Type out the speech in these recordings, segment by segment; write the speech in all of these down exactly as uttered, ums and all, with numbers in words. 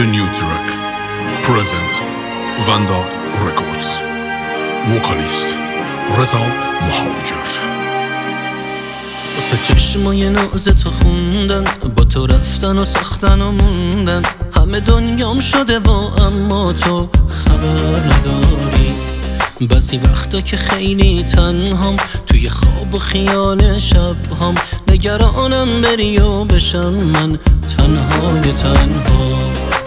The new track present Vanda Records. Vocalist رضا مهاجر. واسه چشمای ناز تو خوندن، با تو رفتن و ساختن و موندن، همه دنیام شده و اما تو خبر نداری. بعضی وقتا که خیلی تنهام، توی خواب و خیال شبهام، نگرانم بری و بشم من تنهای تنها.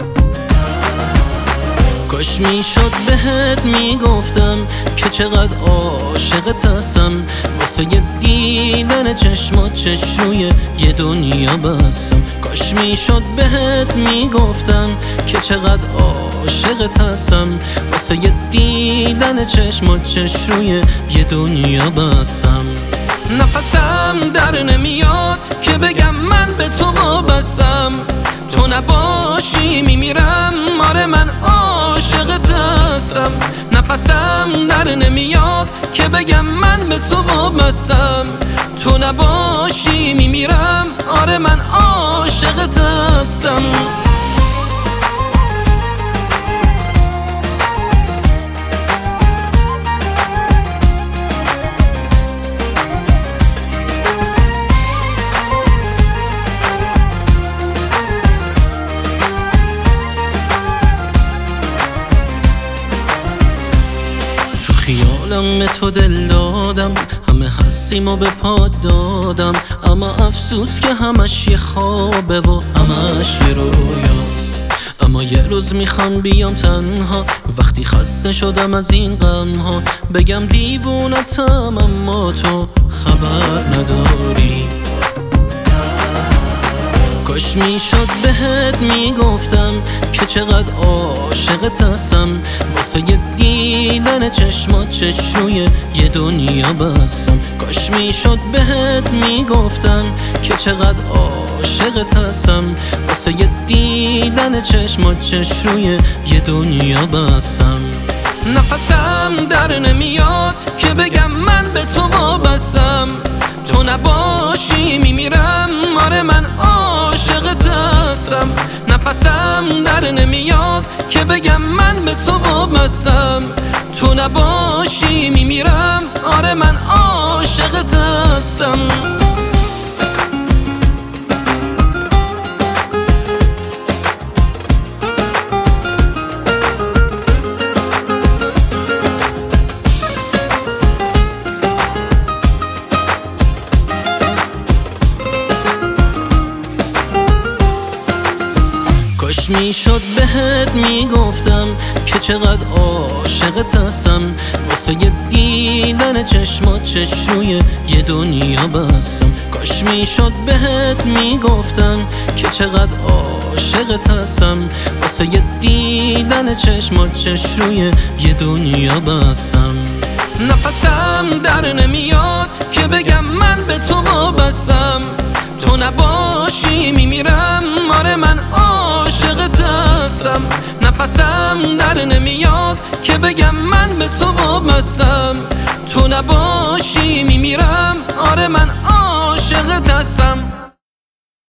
کاش میشد بهت میگفتم که چقدر عاشقت هستم، واسه یه دیدن چشمات چش روی یه دنیا بستم. کاش میشد بهت میگفتم که چقدر عاشقت هستم، واسه یه دیدن چشمات چش روی یه دنیا بستم. نفسم در نمیاد که بگم من به تو وابستم، تو نباشی میمیرم، آره من عاشقت هستم. نفسم در نمیاد که بگم من به تو وابستم، تو نباشی میمیرم، آره من عاشقت هستم. خیالم به تو دل دادم، همه هستیم و به پا دادم، اما افسوس که همش یه خوابه و همش یه رویاست. اما یه روز میخوام بیام تنها، وقتی خسته شدم از این غم ها، بگم دیوونتم اما تو خبر نداری. کاش میشد بهت میگفتم که چقدر عاشقت هستم، واسه یه دیدن چشمات چش روی یه دنیا بستم. کاش میشد بهت میگفتم که چقدر عاشقت هستم، واسه یه دیدن چشمات چش روی یه دنیا بستم. نفسم در نمیاد که بگم من به تو وابستم، تو نباشی میمیرم، آره من عاشقت هستم. نفسم در نمیاد که بگم من به تو وابستم، تو نباشی میمیرم، آره من عاشقت هستم. کاش میشد بهت میگفتم که چقدر عاشقت هستم، واسه یه دیدن چشمات چش روی یه دنیا بستم. کاش میشد بهت میگفتم که چقدر عاشقت هستم، واسه یه دیدن چشمات چش روی یه دنیا بستم. نفسم در نمیاد که بگم من به تو وابستم، تو نباشی میمیرم، آره من عاشقت هستم. نفسم در نمیاد که بگم من به تو وابستم، تو نباشی میمیرم، آره من عاشقت هستم.